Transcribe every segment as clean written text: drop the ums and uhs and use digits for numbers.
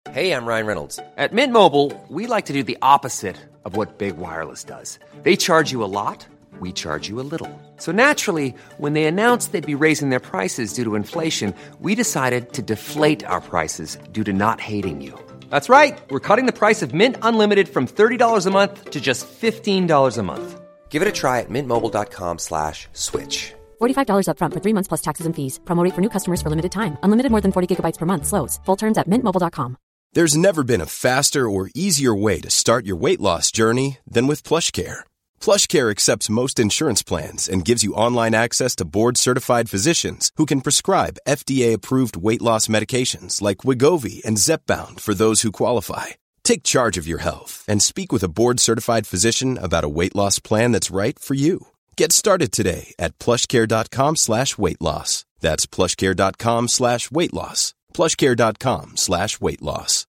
Hey, I'm Ryan Reynolds. At Mint Mobile, we like to do the opposite of what Big Wireless does. They charge you a lot, we charge you a little. So naturally, when they announced they'd be raising their prices due to inflation, we decided to deflate our prices due to not hating you. That's right. We're cutting the price of Mint Unlimited from $30 a month to just $15 a month. Give it a try at mintmobile.com/switch. $45 up front for 3 months plus taxes and fees. Promo rate for new customers for limited time. Unlimited more than 40 gigabytes per month. Slows full terms at mintmobile.com. There's never been a faster or easier way to start your weight loss journey than with PlushCare. PlushCare accepts most insurance plans and gives you online access to board-certified physicians who can prescribe FDA-approved weight loss medications like Wegovy and Zepbound for those who qualify. Take charge of your health and speak with a board-certified physician about a weight loss plan that's right for you. Get started today at plushcare.com/weight loss. That's plushcare.com/weight loss. plushcare.com/weight loss.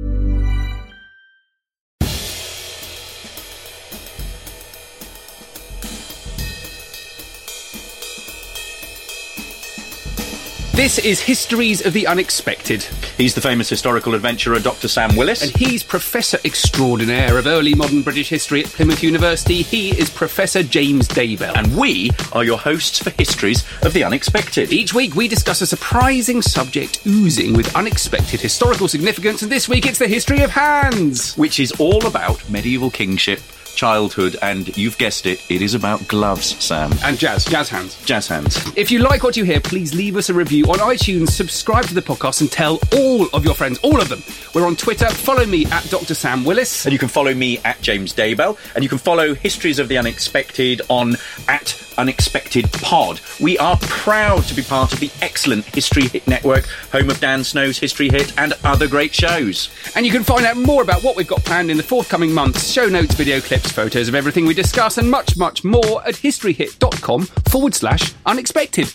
This is Histories of the Unexpected. He's the famous historical adventurer Dr. Sam Willis. And he's Professor Extraordinaire of Early Modern British History at Plymouth University. He is Professor James Daybell. And we are your hosts for Histories of the Unexpected. Each week we discuss a surprising subject oozing with unexpected historical significance, and this week it's the history of hands. Which is all about medieval kingship, childhood, and you've guessed it, it is about gloves, Sam. And jazz hands. Jazz hands. If you like what you hear, please leave us a review on iTunes, subscribe to the podcast, and tell all of your friends, all of them. We're on Twitter. Follow me at Dr. Sam Willis. And you can follow me at James Daybell. And you can follow Histories of the Unexpected on at Unexpected Pod. We are proud to be part of the excellent History Hit Network, home of Dan Snow's History Hit and other great shows. And you can find out more about what we've got planned in the forthcoming months, show notes, video clips, photos of everything we discuss, and much, much more at historyhit.com/unexpected.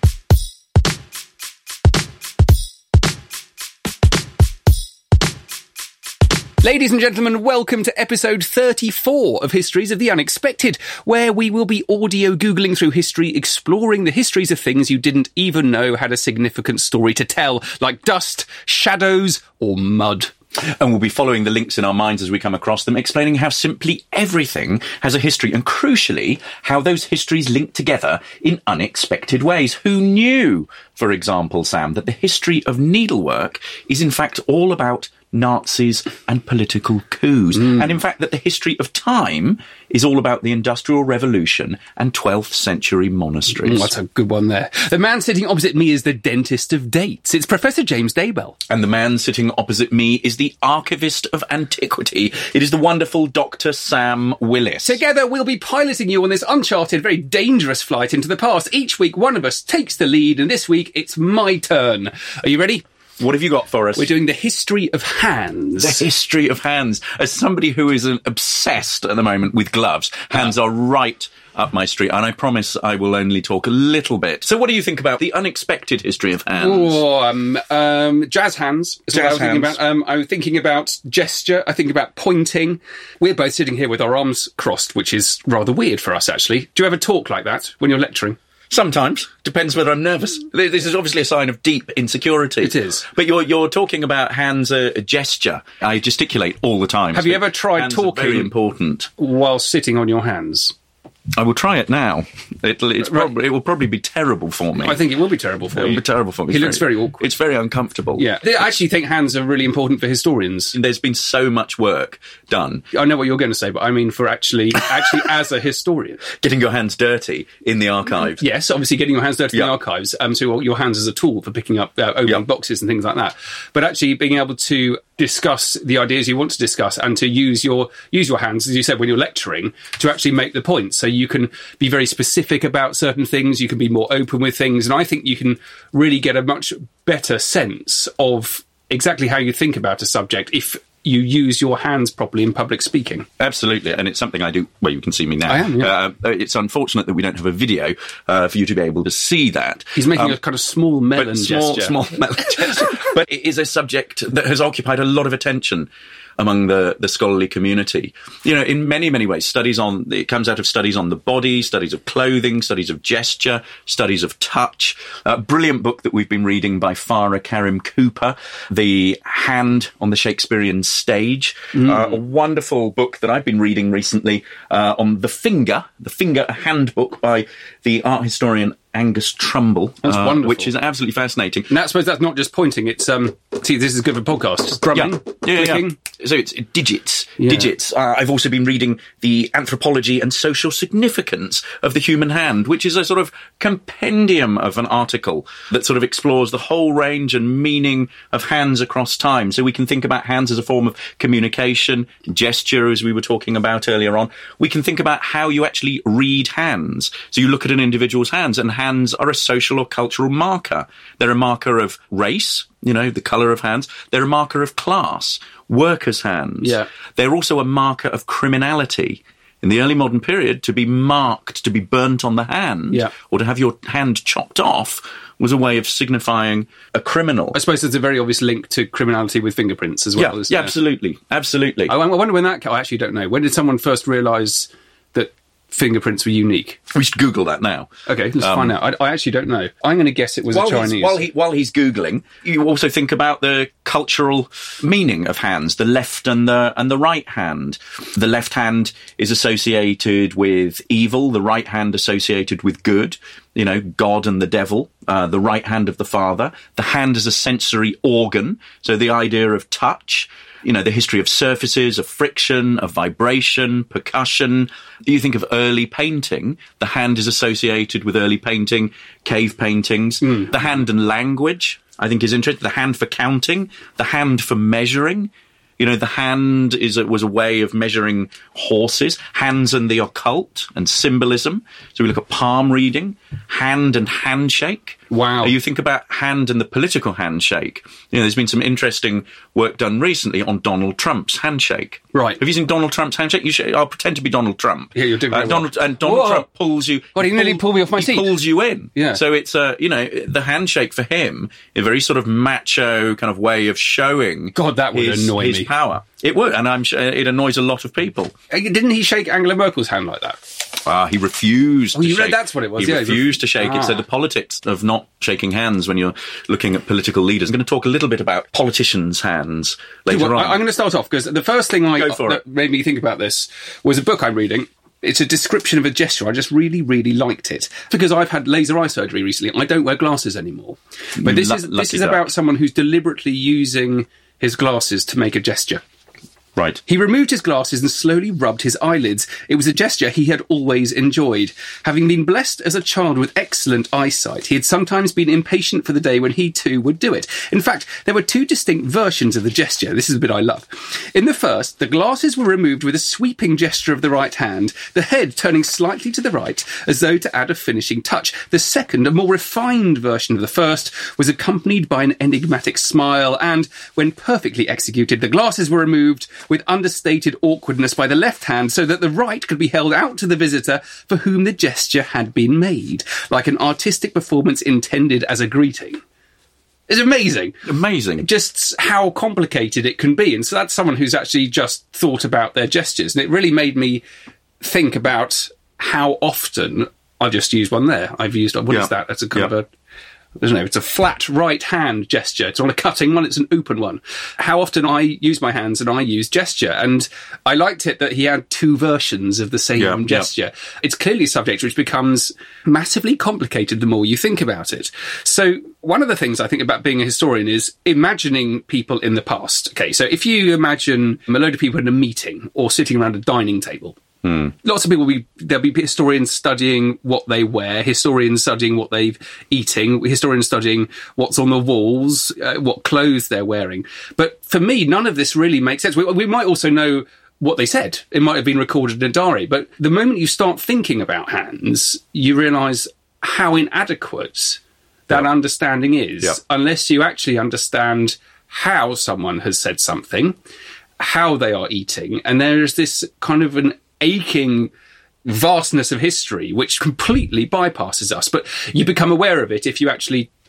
Ladies and gentlemen, welcome to episode 34 of Histories of the Unexpected, where we will be audio Googling through history, exploring the histories of things you didn't even know had a significant story to tell, like dust, shadows, or mud. And we'll be following the links in our minds as we come across them, explaining how simply everything has a history, and crucially, how those histories link together in unexpected ways. Who knew, for example, Sam, that the history of needlework is in fact all about Nazis and political coups. And in fact, that the history of time is all about the Industrial Revolution and 12th century monasteries. That's a good one there. The man sitting opposite me is the dentist of dates. It's Professor James Daybell. And the man sitting opposite me is the archivist of antiquity. It is the wonderful Dr. Sam Willis. Together, we'll be piloting you on this uncharted, very dangerous flight into the past. Each week, one of us takes the lead, and this week, it's my turn. Are you ready? What have you got for us? We're doing the history of hands. The history of hands. As somebody who is obsessed at the moment with gloves, hands are right up my street, and I promise I will only talk a little bit. So what do you think about the unexpected history of hands? Jazz hands. Jazz hands. I was thinking about gesture. I think about pointing. We're both sitting here with our arms crossed, which is rather weird for us, actually. Do you ever talk like that when you're lecturing? Sometimes. Depends whether I'm nervous. This is obviously a sign of deep insecurity. It is. But you're talking about hands, a gesture. I gesticulate all the time. Have you ever tried hands talking? Are very important. While sitting on your hands? I will try it now. It will probably be terrible for me. I think it will be terrible for you. It will be terrible for me. He looks very awkward. It's very uncomfortable. Yeah. I actually think hands are really important for historians. There's been so much work done. I know what you're going to say, but I mean for actually as a historian. Getting your hands dirty in the archives. Yes, obviously getting your hands dirty in the archives. So your hands as a tool for picking up opening boxes and things like that. But actually being able to discuss the ideas you want to discuss and to use your hands, as you said, when you're lecturing, to actually make the point. So you can be very specific about certain things, you can be more open with things, and I think you can really get a much better sense of exactly how you think about a subject if you use your hands properly in public speaking. Absolutely, and it's something I do. Well, you can see me now. I am, yeah. It's unfortunate that we don't have a video for you to be able to see that. He's making a kind of small melon gesture. Small melon gesture. But it is a subject that has occupied a lot of attention among the scholarly community. In many, many ways, it comes out of studies on the body, studies of clothing, studies of gesture, studies of touch. A brilliant book that we've been reading by Farah Karim Cooper, The Hand on the Shakespearean Stage. A wonderful book that I've been reading recently on The Finger, a handbook by the art historian Angus Trumbull. That's wonderful. Which is absolutely fascinating. And I suppose that's not just pointing, it's, see, this is good for podcast, just drumming, clicking. So it's digits. Yeah. Digits. I've also been reading The Anthropology and Social Significance of the Human Hand, which is a sort of compendium of an article that sort of explores the whole range and meaning of hands across time. So we can think about hands as a form of communication, gesture, as we were talking about earlier on. We can think about how you actually read hands. So you look at an individual's hands, and hands are a social or cultural marker. They're a marker of race, the colour of hands. They're a marker of class, workers' hands. Yeah. They're also a marker of criminality. In the early modern period, to be marked, to be burnt on the hand, or to have your hand chopped off was a way of signifying a criminal. I suppose there's a very obvious link to criminality with fingerprints as well. Yeah, absolutely. Absolutely. I wonder when I actually don't know. When did someone first realise that fingerprints were unique? We should Google that now. Okay, let's find out. I actually don't know. I'm going to guess it was a Chinese. While he's Googling, you also think about the cultural meaning of hands, the left and the right hand. The left hand is associated with evil, the right hand associated with good, God and the devil, the right hand of the Father. The hand is a sensory organ, so the idea of touch, the history of surfaces, of friction, of vibration, percussion. You think of early painting, the hand is associated with early painting, cave paintings. The hand and language, I think, is interesting. The hand for counting, the hand for measuring. The hand was a way of measuring horses. Hands and the occult and symbolism. So we look at palm reading, hand and handshake. Wow. You think about hand and the political handshake. There's been some interesting work done recently on Donald Trump's handshake. Right. Have you seen Donald Trump's handshake? I'll pretend to be Donald Trump. Yeah, you're doing very well. And Donald Trump pulls you... God, he nearly pulled me off my seat. He pulls you in. Yeah. So it's, the handshake for him, a very sort of macho kind of way of showing... God, that would annoy his me. Power. It would, and I'm sure it annoys a lot of people. Didn't he shake Angela Merkel's hand like that? He refused to shake. That's what it was. He refused to shake it. So the politics of not shaking hands when you're looking at political leaders. I'm going to talk a little bit about politicians' hands later on. I'm going to start off because the first thing that made me think about this was a book I'm reading. It's a description of a gesture. I just really, really liked it. Because I've had laser eye surgery recently. I don't wear glasses anymore. But this is about someone who's deliberately using his glasses to make a gesture. Right. He removed his glasses and slowly rubbed his eyelids. It was a gesture he had always enjoyed. Having been blessed as a child with excellent eyesight, he had sometimes been impatient for the day when he too would do it. In fact, there were two distinct versions of the gesture. This is a bit I love. In the first, the glasses were removed with a sweeping gesture of the right hand, the head turning slightly to the right, as though to add a finishing touch. The second, a more refined version of the first, was accompanied by an enigmatic smile, and, when perfectly executed, the glasses were removed with understated awkwardness by the left hand so that the right could be held out to the visitor for whom the gesture had been made, like an artistic performance intended as a greeting. It's amazing. Amazing. Just how complicated it can be. And so that's someone who's actually just thought about their gestures. And it really made me think about how often... I've just used one there. What is that? That's a kind of a... I don't know, it's a flat right hand gesture. It's not a cutting one, it's an open one. How often I use my hands and I use gesture. And I liked it that he had two versions of the same gesture. It's clearly a subject which becomes massively complicated the more you think about it. So one of the things I think about being a historian is imagining people in the past. Okay, so if you imagine a load of people in a meeting or sitting around a dining table, lots of people, there'll be historians studying what they wear, historians studying what they're eating, historians studying what's on the walls, what clothes they're wearing. But for me, none of this really makes sense. We might also know what they said. It might have been recorded in a diary. But the moment you start thinking about hands, you realise how inadequate that understanding is, unless you actually understand how someone has said something, how they are eating. And there is this kind of an aching vastness of history which completely bypasses us, but you become aware of it if you actually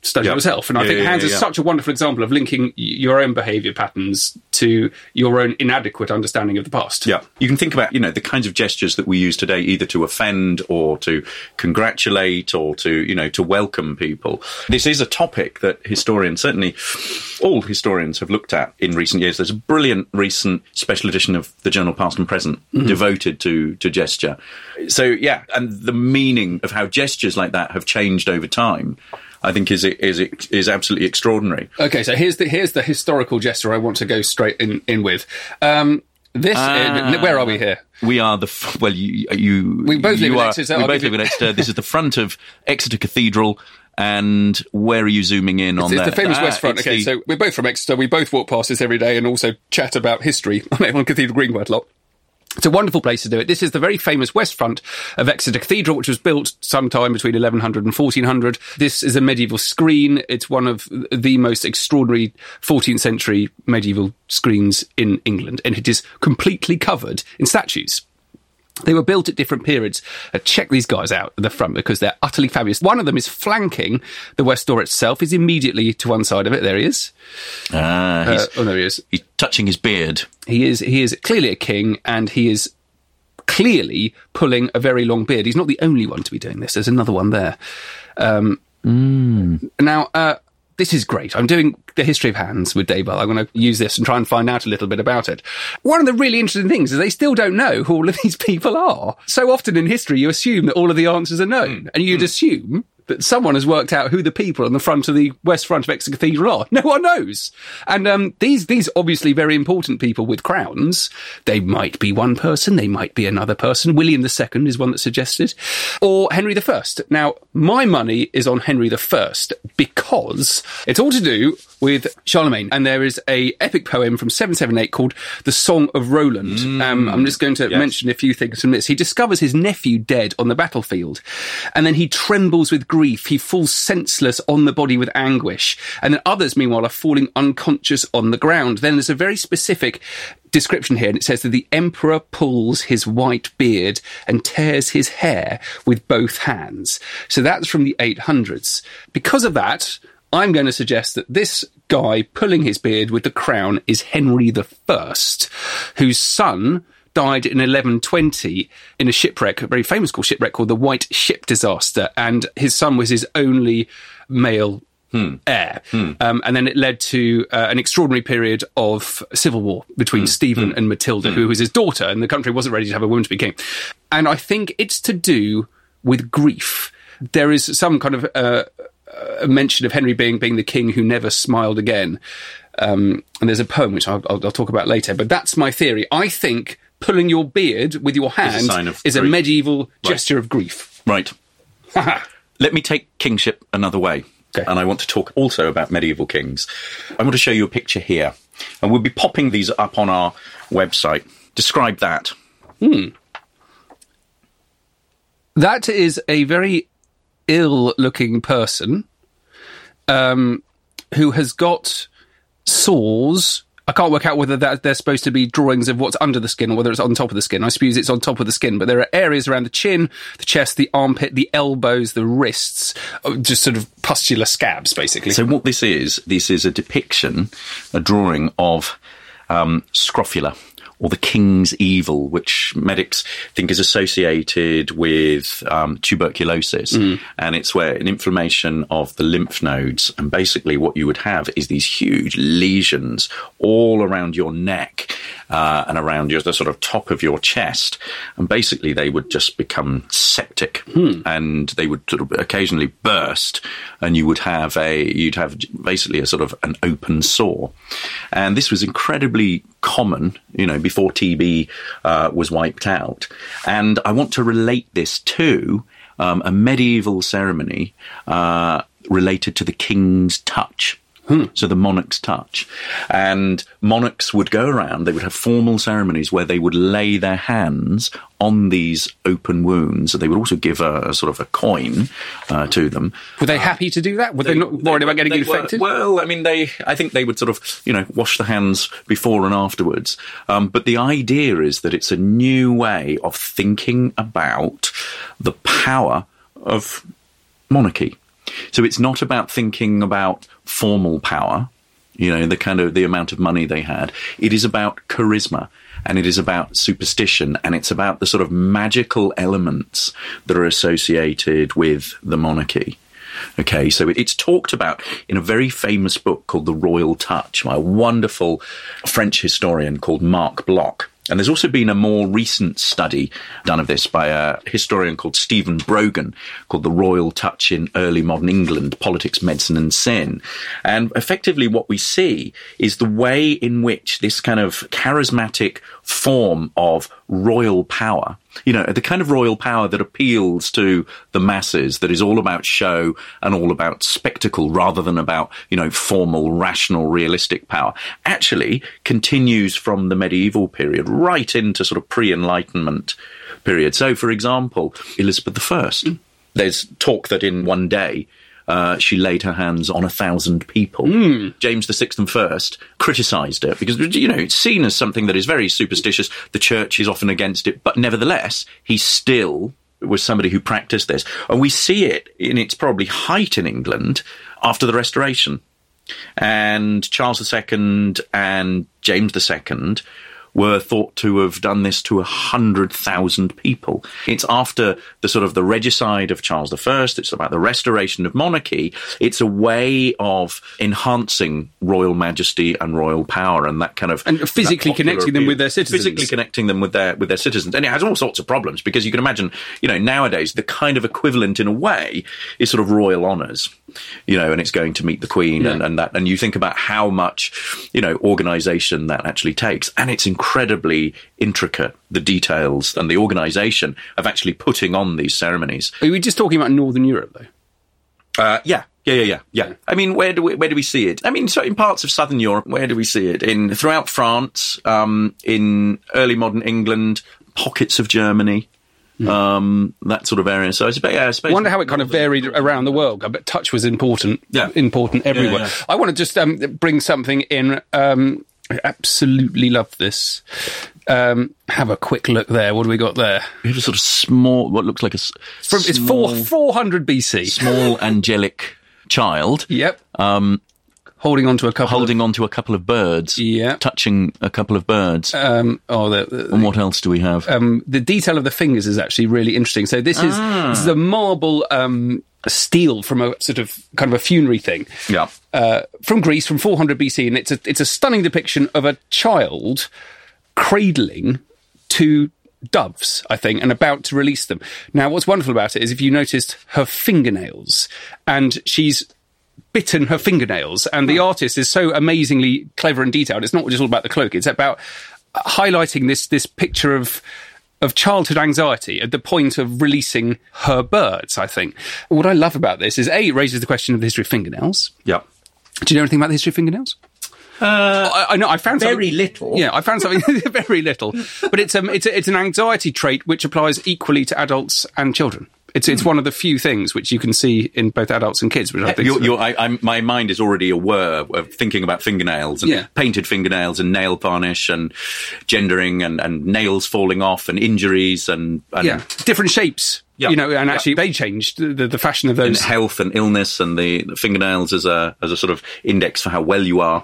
study yourself. And I think Hans is such a wonderful example of linking your own behaviour patterns to your own inadequate understanding of the past. Yeah. You can think about, the kinds of gestures that we use today, either to offend or to congratulate or to welcome people. This is a topic that historians, certainly all historians, have looked at in recent years. There's a brilliant recent special edition of the journal Past and Present devoted to gesture. So, yeah, and the meaning of how gestures like that have changed over time, I think is absolutely extraordinary. Okay, so here's the historical gesture I want to go straight in with. Where are we here? We are we both live in Exeter. We both live in Exeter. This is the front of Exeter Cathedral. And where are you zooming in on that? It's the famous West Front. Okay, so we're both from Exeter. We both walk past this every day and also chat about history on Cathedral Green quite a lot. It's a wonderful place to do it. This is the very famous West Front of Exeter Cathedral, which was built sometime between 1100 and 1400. This is a medieval screen. It's one of the most extraordinary 14th century medieval screens in England, and it is completely covered in statues. They were built at different periods. Check these guys out at the front because they're utterly fabulous. One of them is flanking the west door itself. He's immediately to one side of it. There he is. There he is. He's touching his beard. He is clearly a king, and he is clearly pulling a very long beard. He's not the only one to be doing this. There's another one there. Now, this is great. I'm doing the history of Hans with Daybell. I'm going to use this and try and find out a little bit about it. One of the really interesting things is they still don't know who all of these people are. So often in history, you assume that all of the answers are known, and you'd assume that someone has worked out who the people on the front of the West Front of Exeter Cathedral are. No one knows. And these obviously very important people with crowns, they might be one person, they might be another person. William II is one that's suggested. Or Henry I. Now, my money is on Henry I because it's all to do with Charlemagne. And there is a epic poem from 778 called The Song of Roland. I'm just going to mention a few things from this. He discovers his nephew dead on the battlefield, and then he trembles with grief. He falls senseless on the body with anguish. And then others, meanwhile, are falling unconscious on the ground. Then there's a very specific description here, and it says that the emperor pulls his white beard and tears his hair with both hands. So that's from the 800s. Because of that, I'm going to suggest that this guy pulling his beard with the crown is Henry I, whose son died in 1120 in a shipwreck, a very famous shipwreck called the White Ship Disaster, and his son was his only male heir. And then it led to an extraordinary period of civil war between Stephen and Matilda, who was his daughter, and the country wasn't ready to have a woman to be king. And I think it's to do with grief. There is some kind of a mention of Henry being the king who never smiled again. And there's a poem which I'll talk about later, but that's my theory. I think pulling your beard with your hand is a medieval gesture of grief. Right. Let me take kingship another way. Okay. And I want to talk also about medieval kings. I want to show you a picture here. And we'll be popping these up on our website. Describe that. That is a very ill-looking person who has got sores. I can't work out whether they're supposed to be drawings of what's under the skin or whether it's on top of the skin. I suppose it's on top of the skin, but there are areas around the chin, the chest, the armpit, the elbows, the wrists, just sort of pustular scabs, basically. So what this is a depiction, a drawing of scrofula, or the king's evil, which medics think is associated with tuberculosis. And it's where an inflammation of the lymph nodes. And basically what you would have is these huge lesions all around your neck and around the sort of top of your chest. And basically they would just become septic and they would sort of occasionally burst, and you'd have basically a sort of an open sore. And this was incredibly common, before TB was wiped out. And I want to relate this to a medieval ceremony related to the king's touch. So the monarch's touch. And monarchs would go around, they would have formal ceremonies where they would lay their hands on these open wounds. They would also give a sort of a coin to them. Were they happy to do that? Were they not worried about getting infected? Well, I mean, I think they would sort of, wash the hands before and afterwards. But the idea is that it's a new way of thinking about the power of monarchy. So it's not about thinking about formal power, the amount of money they had. It is about charisma, and it is about superstition, and it's about the sort of magical elements that are associated with the monarchy. Okay, so it's talked about in a very famous book called The Royal Touch by a wonderful French historian called Marc Bloch. And there's also been a more recent study done of this by a historian called Stephen Brogan, called The Royal Touch in Early Modern England, Politics, Medicine and Sin. And effectively what we see is the way in which this kind of charismatic form of royal power, the kind of royal power that appeals to the masses, that is all about show and all about spectacle rather than about, formal, rational, realistic power, actually continues from the medieval period right into sort of pre-Enlightenment period. So, for example, Elizabeth I, there's talk that in one day she laid her hands on 1,000 people. James VI and First criticised it because, it's seen as something that is very superstitious. The church is often against it, but nevertheless, he still was somebody who practiced this. And we see it in its probably height in England after the Restoration. And Charles II and James II were thought to have done this to 100,000 people. It's after the sort of the regicide of Charles I. It's about the restoration of monarchy. It's a way of enhancing royal majesty and royal power and that kind of... And physically connecting them with their citizens. Physically connecting them with their citizens. And it has all sorts of problems because you can imagine, nowadays the kind of equivalent in a way is sort of royal honours. And it's going to meet the Queen and that. And you think about how much, organisation that actually takes. And it's incredibly intricate, the details and the organisation of actually putting on these ceremonies. Are we just talking about Northern Europe, though? Yeah. I mean, where do we see it? I mean, so in parts of Southern Europe, where do we see it? Throughout France, in early modern England, pockets of Germany. That sort of area. So I suppose. I wonder how it kind of varied around the world. I bet touch was important everywhere. Yeah. I want to just bring something in. I absolutely love this. Have a quick look there. What do we got there? We have a sort of small, what looks like it's 400 BC. Small angelic child. Yep. Holding on to a couple of birds. Yeah. Touching a couple of birds. And what else do we have? The detail of the fingers is actually really interesting. So this is the marble steel from a sort of kind of a funerary thing. Yeah. From Greece, from 400 BC. And it's a stunning depiction of a child cradling two doves, I think, and about to release them. Now, what's wonderful about it is if you noticed her fingernails, and she's bitten her fingernails, and the artist is so amazingly clever and detailed. It's not just all about the cloak. It's about highlighting this picture of childhood anxiety at the point of releasing her birds, I think. What I love about this is, A, it raises the question of the history of fingernails. Yeah. Do you know anything about the history of fingernails? I know. I found very little. Yeah, I found something very little. But it's an anxiety trait which applies equally to adults and children. It's one of the few things which you can see in both adults and kids, which I think my mind is already aware of thinking about fingernails and painted fingernails and nail varnish and gendering and nails falling off and injuries and different shapes. Yep. And actually they changed the fashion of those. And health and illness, and the fingernails as a sort of index for how well you are.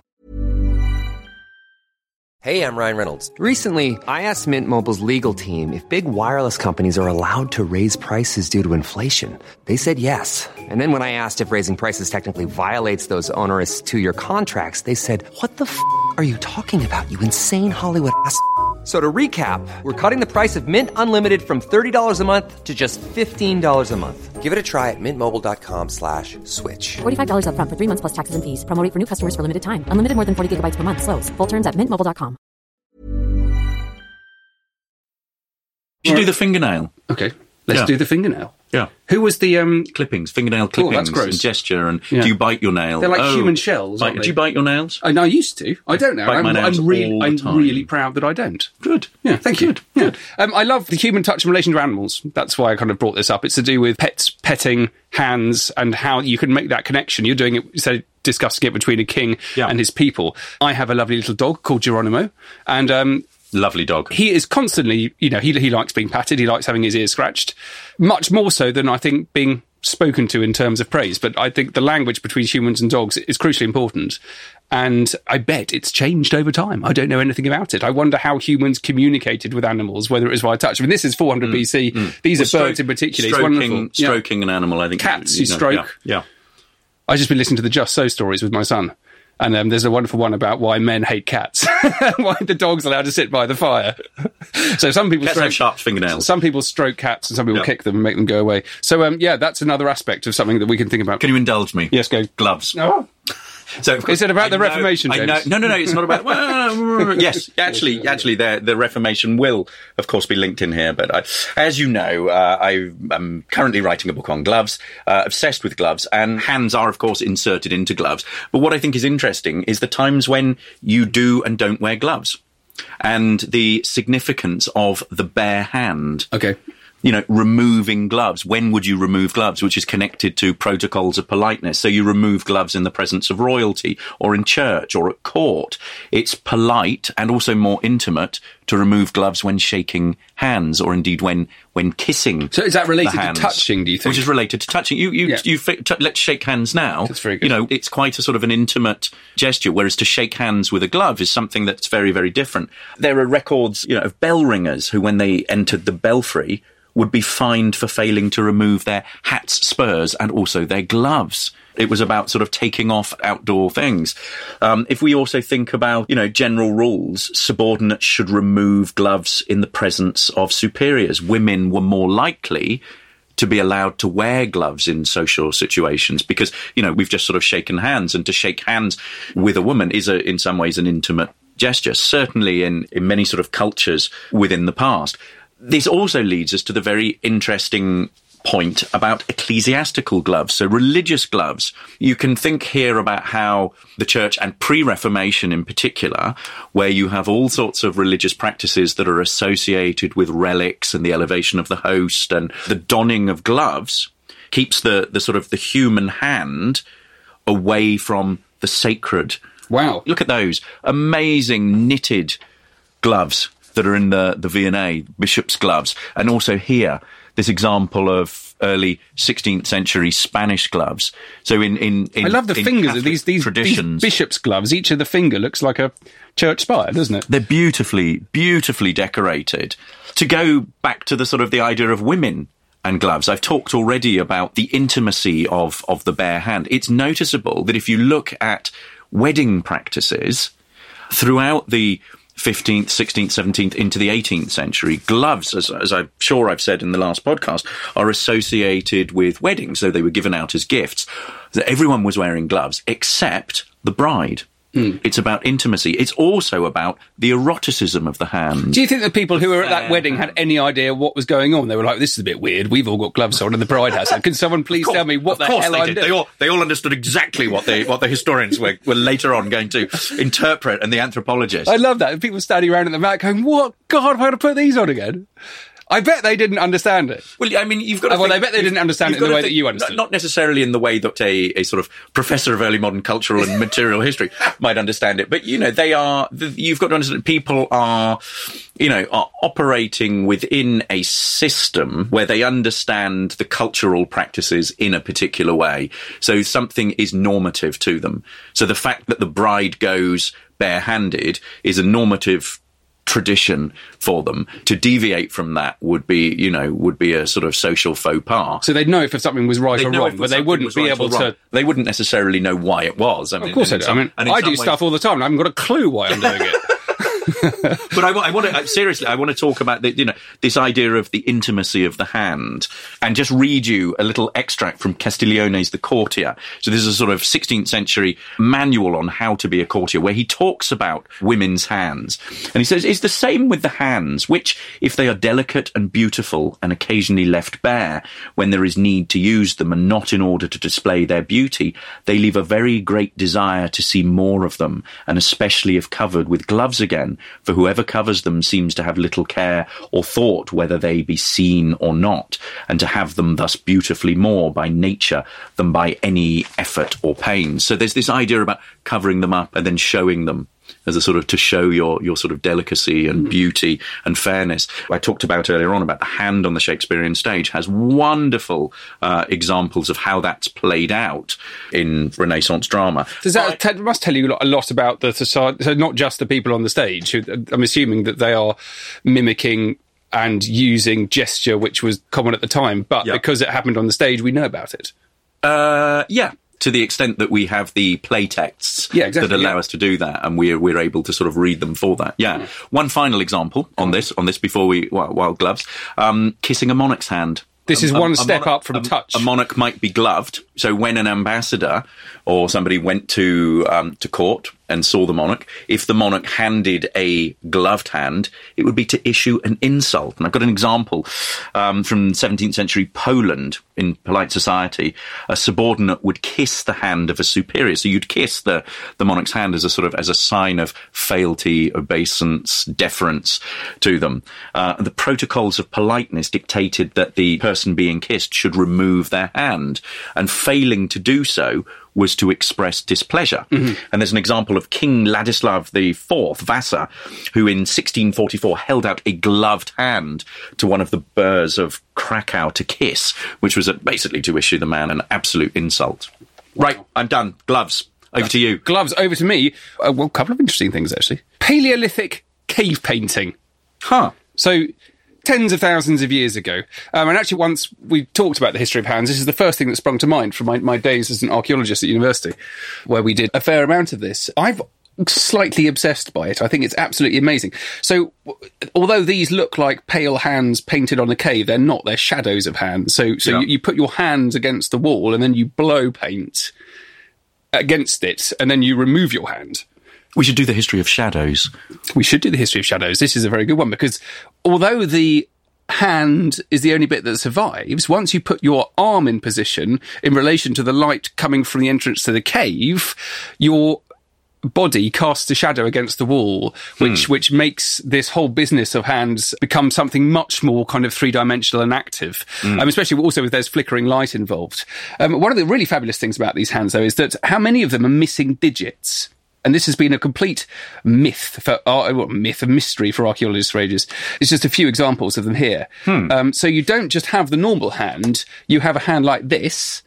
Hey, I'm Ryan Reynolds. Recently, I asked Mint Mobile's legal team if big wireless companies are allowed to raise prices due to inflation. They said yes. And then when I asked if raising prices technically violates those onerous 2-year contracts, they said, "What the f*** are you talking about, you insane Hollywood ass?" So to recap, we're cutting the price of Mint Unlimited from $30 a month to just $15 a month. Give it a try at mintmobile.com/switch. $45 up front for 3 months plus taxes and fees. Promo rate for new customers for limited time. Unlimited more than 40 gigabytes per month. Slows full terms at mintmobile.com. You do the fingernail. Okay, let's do the fingernail. Yeah. Who was the clippings, fingernail clippings, that's gross. and gesture, and do you bite your nail? They're like human shells. Aren't they? Do you bite your nails? I used to. I don't now. I'm really proud that I don't. Good. Yeah, thank you. Yeah. I love the human touch in relation to animals. That's why I kind of brought this up. It's to do with pets, petting, hands, and how you can make that connection. You're doing it, discussing it between a king and his people. I have a lovely little dog called Geronimo, and lovely dog. He is constantly, he likes being patted. He likes having his ears scratched, much more so than I think being spoken to in terms of praise, but I think the language between humans and dogs is crucially important. And I bet it's changed over time. I don't know anything about it. I wonder how humans communicated with animals, whether it was via touch. I mean, this is 400 BC. These are birds in particular. It's wonderful. Stroking an animal, I think. Cats, you stroke. Yeah. I've just been listening to the Just So stories with my son. And there's a wonderful one about why men hate cats, why the dog's allowed to sit by the fire. So some people have sharp fingernails. Some people stroke cats, and some people kick them and make them go away. So that's another aspect of something that we can think about. Can you indulge me? Yes, go. Gloves. Oh. So is it about the Reformation, James? No, it's not about... yes, actually, the Reformation will, of course, be linked in here. But as you know, I'm currently writing a book on gloves, obsessed with gloves, and hands are, of course, inserted into gloves. But what I think is interesting is the times when you do and don't wear gloves, and the significance of the bare hand. Okay. Removing gloves. When would you remove gloves? Which is connected to protocols of politeness. So you remove gloves in the presence of royalty or in church or at court. It's polite and also more intimate to remove gloves when shaking hands or indeed when kissing. So is that related to touching, do you think? Which is related to touching. Let's shake hands now. That's very good. It's quite a sort of an intimate gesture, whereas to shake hands with a glove is something that's very, very different. There are records, of bell ringers who, when they entered the belfry, would be fined for failing to remove their hats, spurs, and also their gloves. It was about sort of taking off outdoor things. If we also think about, general rules, subordinates should remove gloves in the presence of superiors. Women were more likely to be allowed to wear gloves in social situations because, we've just sort of shaken hands, and to shake hands with a woman is in some ways an intimate gesture, certainly in many sort of cultures within the past. This also leads us to the very interesting point about ecclesiastical gloves, so religious gloves. You can think here about how the church, and pre-Reformation in particular, where you have all sorts of religious practices that are associated with relics and the elevation of the host, and the donning of gloves keeps the sort of the human hand away from the sacred. Wow. Look at those amazing knitted gloves that are in the V&A, bishop's gloves. And also here, this example of early 16th century Spanish gloves. So in I love the fingers of these traditions. These bishop's gloves. Each of the finger looks like a church spire, doesn't it? They're beautifully, beautifully decorated. To go back to the sort of the idea of women and gloves, I've talked already about the intimacy of the bare hand. It's noticeable that if you look at wedding practices throughout the 15th, 16th, 17th, into the 18th century, gloves, as I'm sure I've said in the last podcast, are associated with weddings, so they were given out as gifts. Everyone was wearing gloves except the bride. It's about intimacy. It's also about the eroticism of the hand. Do you think the people who were at that wedding had any idea what was going on? They were like, this is a bit weird. We've all got gloves on and the bride hasn't. Can someone please tell me what the hell I'm doing? They all understood exactly what the historians were later on going to interpret, and the anthropologists. I love that. People standing around at the back going, what? God, am I going to put these on again? I bet they didn't understand it. Well, I mean, you've got to I bet they didn't understand it in the way that you understood. Not necessarily in the way that a sort of professor of early modern cultural and material history might understand it. But, you've got to understand people are operating within a system where they understand the cultural practices in a particular way. So something is normative to them. So the fact that the bride goes barehanded is a normative tradition for them. To deviate from that would be a sort of social faux pas. So they'd know if something was right or wrong, but they wouldn't be able to. They wouldn't necessarily know why it was. Of course they do. I do stuff all the time and I haven't got a clue why I'm doing it. But I want to talk about this idea of the intimacy of the hand, and just read you a little extract from Castiglione's The Courtier. So this is a sort of 16th century manual on how to be a courtier, where he talks about women's hands. And he says, "It's the same with the hands, which, if they are delicate and beautiful and occasionally left bare when there is need to use them and not in order to display their beauty, they leave a very great desire to see more of them, and especially if covered with gloves again, for whoever covers them seems to have little care or thought whether they be seen or not, and to have them thus beautifully more by nature than by any effort or pains." So there's this idea about covering them up and then showing them. as a sort of to show your sort of delicacy and beauty and fairness. I talked about earlier on about the hand on the Shakespearean stage has wonderful examples of how that's played out in Renaissance drama. Does that must tell you a lot about the society? So not just the people on the stage. I'm assuming that they are mimicking and using gesture, which was common at the time, but because it happened on the stage, we know about it. Yeah. To the extent that we have the play texts that allow us to do that, and we're able to sort of read them for that. Yeah. One final example on this before we wild gloves, kissing a monarch's hand. This is one step up from touch. A monarch might be gloved. So when an ambassador or somebody went to court and saw the monarch, if the monarch handed a gloved hand, it would be to issue an insult. And I've got an example from 17th century Poland in polite society. A subordinate would kiss the hand of a superior. So you'd kiss the monarch's hand as a sign of fealty, obeisance, deference to them. The protocols of politeness dictated that the person being kissed should remove their hand, and failing to do so was to express displeasure. Mm-hmm. And there's an example of King Ladislav IV, Vasa, who in 1644 held out a gloved hand to one of the boors of Krakow to kiss, which was basically to issue the man an absolute insult. Right, I'm done. Gloves. Over to you. Gloves, over to me. Well, a couple of interesting things, actually. Paleolithic cave painting. Huh. So, tens of thousands of years ago. And actually, once we talked about the history of hands, this is the first thing that sprung to mind from my days as an archaeologist at university, where we did a fair amount of this. I've slightly obsessed by it. I think it's absolutely amazing. So, although these look like pale hands painted on a cave, they're not. They're shadows of hands. So you put your hands against the wall, and then you blow paint against it, and then you remove your hand. We should do the history of shadows. We should do the history of shadows. This is a very good one, because although the hand is the only bit that survives, once you put your arm in position in relation to the light coming from the entrance to the cave, your body casts a shadow against the wall, which makes this whole business of hands become something much more kind of three-dimensional and active, especially also if there's flickering light involved. One of the really fabulous things about these hands, though, is that how many of them are missing digits. And this has been a complete myth, a mystery for archaeologists for ages. It's just a few examples of them here. So you don't just have the normal hand, you have a hand like this.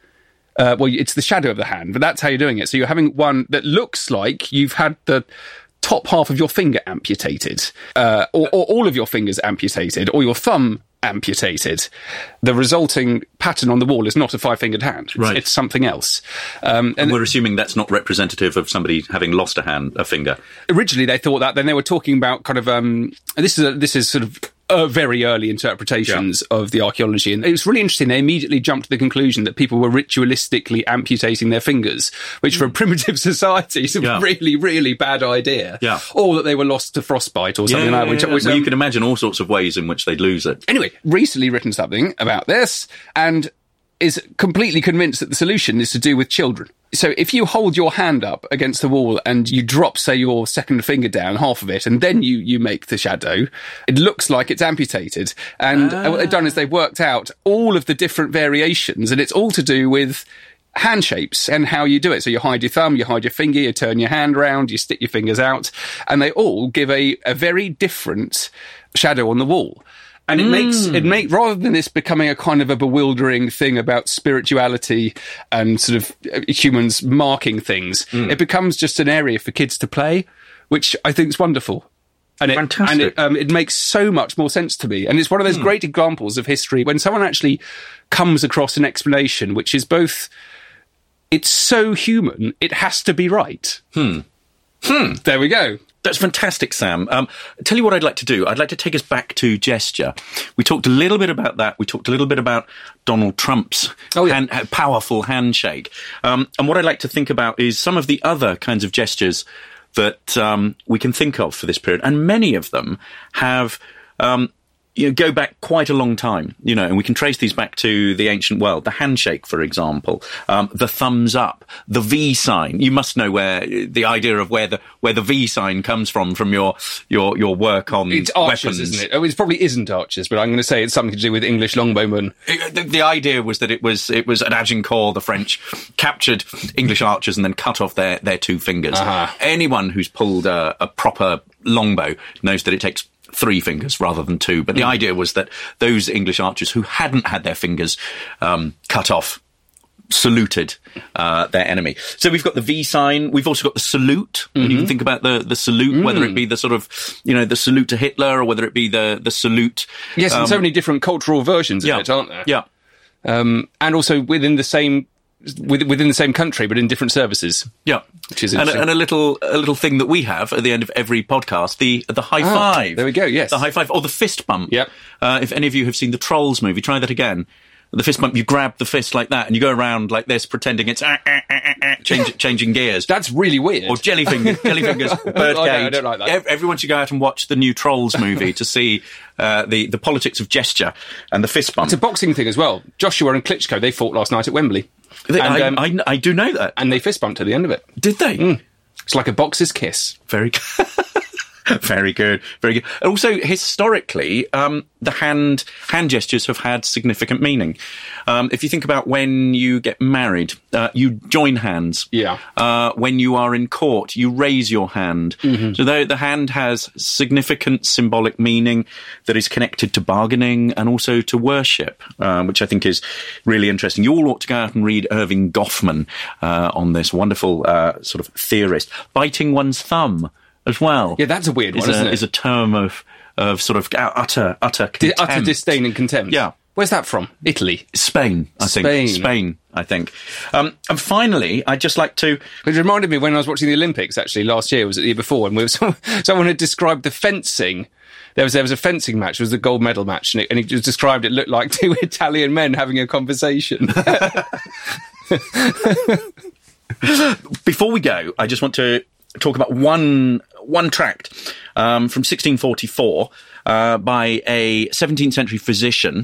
It's the shadow of the hand, but that's how you're doing it. So you're having one that looks like you've had the top half of your finger amputated, or all of your fingers amputated, or your thumb amputated. The resulting pattern on the wall is not a five-fingered hand. It's something else. And we're assuming that's not representative of somebody having lost a finger. Originally, they thought that. Then they were talking about kind of this is sort of very early interpretations of the archaeology. And it was really interesting. They immediately jumped to the conclusion that people were ritualistically amputating their fingers, which for a primitive society is a really, really bad idea. Yeah. Or that they were lost to frostbite or something like that. Well, you can imagine all sorts of ways in which they'd lose it. Anyway, recently written something about this and is completely convinced that the solution is to do with children. So if you hold your hand up against the wall and you drop, say, your second finger down, half of it, and then you make the shadow, it looks like it's amputated. And what they've done is they've worked out all of the different variations, and it's all to do with hand shapes and how you do it. So you hide your thumb, you hide your finger, you turn your hand round, you stick your fingers out, and they all give a very different shadow on the wall. And it makes rather than this becoming a kind of a bewildering thing about spirituality and sort of humans marking things, it becomes just an area for kids to play, which I think is wonderful. And it makes so much more sense to me. And it's one of those great examples of history when someone actually comes across an explanation which is both, it's so human, it has to be right. There we go. That's fantastic, Sam. Tell you what I'd like to do. I'd like to take us back to gesture. We talked a little bit about that. We talked a little bit about Donald Trump's powerful handshake. And what I'd like to think about is some of the other kinds of gestures that we can think of for this period. And many of them have go back quite a long time, and we can trace these back to the ancient world. The handshake, for example, the thumbs up, the V sign. You must know where the idea of where the V sign comes from your work on it's archers, weapons, isn't it? Oh, it probably isn't archers, but I'm going to say it's something to do with English longbowmen. The idea was that it was at Agincourt, the French captured English archers and then cut off their two fingers. Uh-huh. Anyone who's pulled a proper longbow knows that it takes 3 fingers rather than 2. But the idea was that those English archers who hadn't had their fingers cut off saluted their enemy. So we've got the V sign. We've also got the salute. When you think about the salute, whether it be the sort of, the salute to Hitler or whether it be the salute. Yes, and so many different cultural versions of it, aren't there? Yeah. And also within the same country, but in different services. Yeah, which is interesting. And a little thing that we have at the end of every podcast, the high five. There we go. Yes, the high five or the fist bump. Yep. If any of you have seen the Trolls movie, try that again. The fist bump, you grab the fist like that and you go around like this, pretending it's changing gears. That's really weird. Or jellyfingers, birdcage. I don't like that. Everyone should go out and watch the new Trolls movie to see the politics of gesture and the fist bump. It's a boxing thing as well. Joshua and Klitschko, they fought last night at Wembley. I do know that. And they fist bumped at the end of it. Did they? It's like a boxer's kiss. Very good. Very good, very good. Also, historically, the hand gestures have had significant meaning. If you think about when you get married, you join hands. Yeah. When you are in court, you raise your hand. Mm-hmm. So the hand has significant symbolic meaning that is connected to bargaining and also to worship, which I think is really interesting. You all ought to go out and read Erving Goffman on this wonderful sort of theorist. Biting one's thumb as well. Yeah, that's a weird one, isn't it? Is a term of sort of utter contempt. Utter disdain and contempt. Yeah. Where's that from? Italy? Spain, I think. Spain, I think. And finally, I'd just like to... It reminded me when I was watching the Olympics, actually, last year, was it the year before, and someone had described the fencing. There was a fencing match, it was the gold medal match, and he just described it looked like 2 Italian men having a conversation. Before we go, I just want to talk about one tract from 1644 by a 17th century physician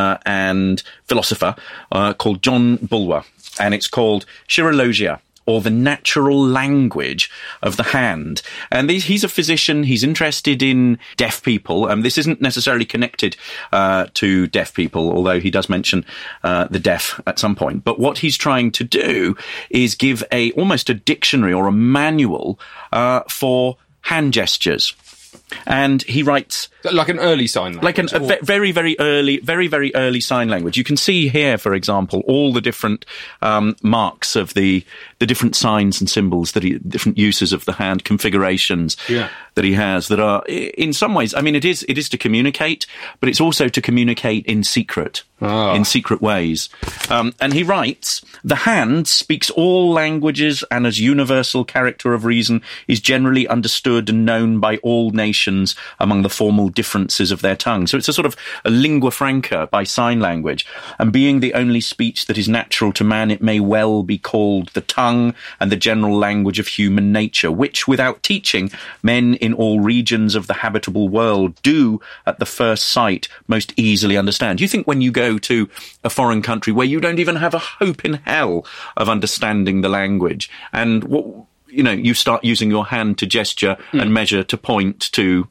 and philosopher called John Bulwer, and it's called Chirologia, or the natural language of the hand. And he's a physician. He's interested in deaf people. This isn't necessarily connected to deaf people, although he does mention the deaf at some point. But what he's trying to do is give almost a dictionary or a manual for hand gestures. And he writes... Like an early sign language? Like a very, very early sign language. You can see here, for example, all the different marks of the different signs and symbols, different uses of the hand, configurations that he has that are, in some ways, I mean, it is to communicate, but it's also to communicate in secret. In secret ways. And he writes, the hand speaks all languages and as universal character of reason is generally understood and known by all nations among the formal differences of their tongue. So it's a sort of a lingua franca by sign language. And being the only speech that is natural to man, it may well be called the tongue and the general language of human nature, which without teaching, men in all regions of the habitable world do at the first sight most easily understand. You think when you go to a foreign country where you don't even have a hope in hell of understanding the language, and you start using your hand to gesture and measure, to point, to,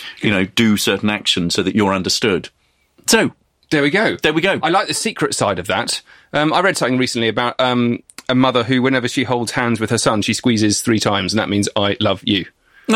do certain actions so that you're understood. So there we go. I like the secret side of that. I read something recently about a mother who, whenever she holds hands with her son, she squeezes 3 times, and that means I love you.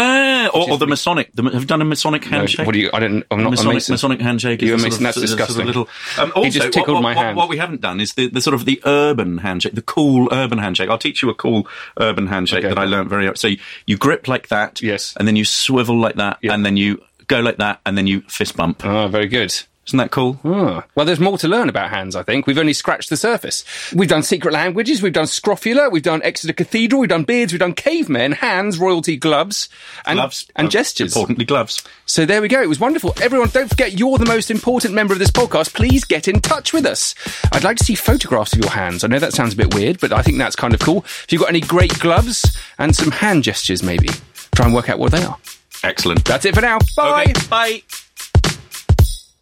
Or the Masonic. Have you done a Masonic handshake? I'm not a Mason. Masonic handshake. You're a Mason. That's disgusting. Also, it just tickled my hand. What we haven't done is the sort of the urban handshake, the cool urban handshake. I'll teach you a cool urban handshake that I learned very early. So you grip like that, yes, and then you swivel like that, and then you go like that, and then you fist bump. Oh, very good. Isn't that cool? Oh. Well, there's more to learn about hands, I think. We've only scratched the surface. We've done secret languages, we've done scrofula, we've done Exeter Cathedral, we've done beards, we've done cavemen, hands, royalty, gloves, and gestures. Importantly, gloves. So there we go. It was wonderful. Everyone, don't forget, you're the most important member of this podcast. Please get in touch with us. I'd like to see photographs of your hands. I know that sounds a bit weird, but I think that's kind of cool. If you've got any great gloves and some hand gestures, maybe, try and work out what they are. Excellent. That's it for now. Bye. Okay, bye.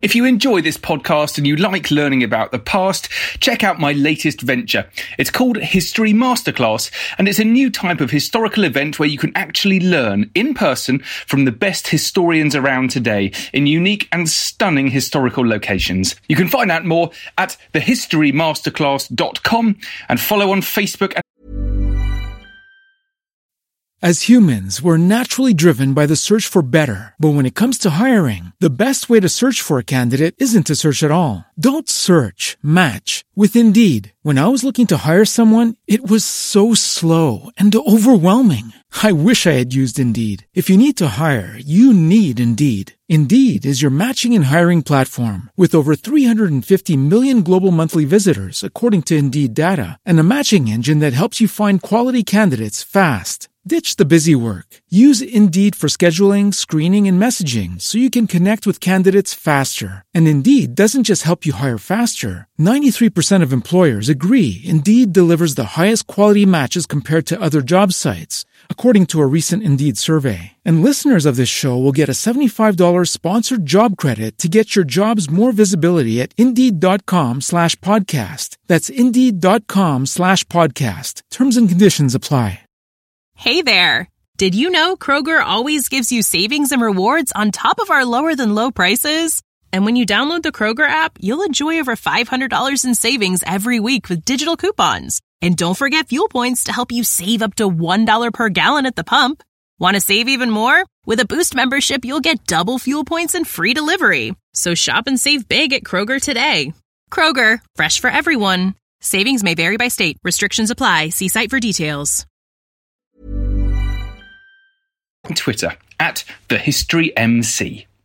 If you enjoy this podcast and you like learning about the past, check out my latest venture. It's called History Masterclass, and it's a new type of historical event where you can actually learn in person from the best historians around today in unique and stunning historical locations. You can find out more at thehistorymasterclass.com and follow on Facebook. As humans, we're naturally driven by the search for better. But when it comes to hiring, the best way to search for a candidate isn't to search at all. Don't search, match with Indeed. When I was looking to hire someone, it was so slow and overwhelming. I wish I had used Indeed. If you need to hire, you need Indeed. Indeed is your matching and hiring platform with over 350 million global monthly visitors, according to Indeed data, and a matching engine that helps you find quality candidates fast. Ditch the busy work. Use Indeed for scheduling, screening, and messaging so you can connect with candidates faster. And Indeed doesn't just help you hire faster. 93% of employers agree Indeed delivers the highest quality matches compared to other job sites, according to a recent Indeed survey. And listeners of this show will get a $75 sponsored job credit to get your jobs more visibility at Indeed.com/podcast. That's Indeed.com/podcast. Terms and conditions apply. Hey there! Did you know Kroger always gives you savings and rewards on top of our lower-than-low prices? And when you download the Kroger app, you'll enjoy over $500 in savings every week with digital coupons. And don't forget fuel points to help you save up to $1 per gallon at the pump. Want to save even more? With a Boost membership, you'll get double fuel points and free delivery. So shop and save big at Kroger today. Kroger, fresh for everyone. Savings may vary by state. Restrictions apply. See site for details. Twitter at TheHistoryMC.